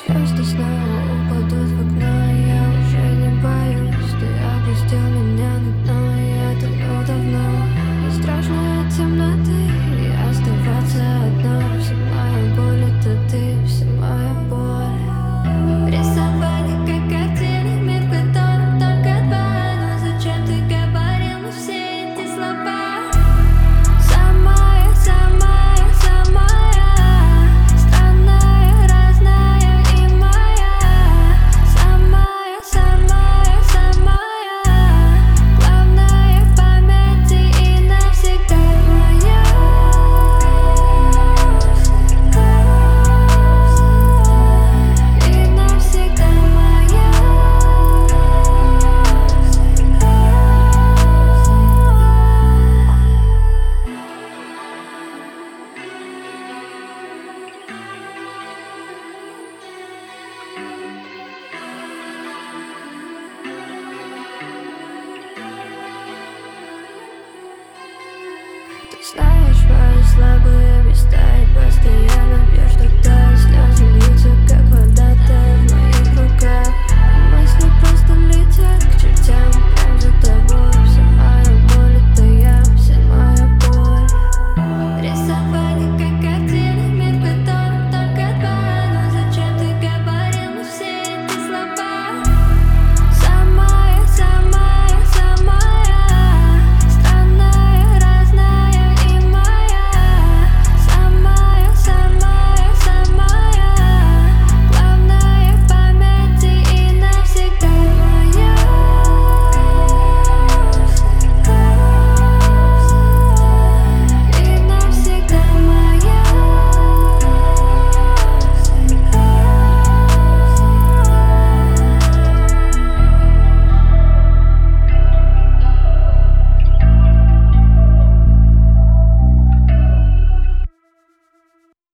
Звезды снова упадут в окно, я уже не боюсь. Ты опустил меня на дно, я тону давно. Не страшно от темноты и оставаться одной. Вся моя боль — это ты, вся моя боль. Рисовали как картины, мир, в котором только два. Но зачем ты говорил мне все эти слова? Самая, самая, самая странная, разная и моя. Самая, самая, самая главная в памяти и навсегда моя. И навсегда моя. Ты знаешь мои слабые места и постоянно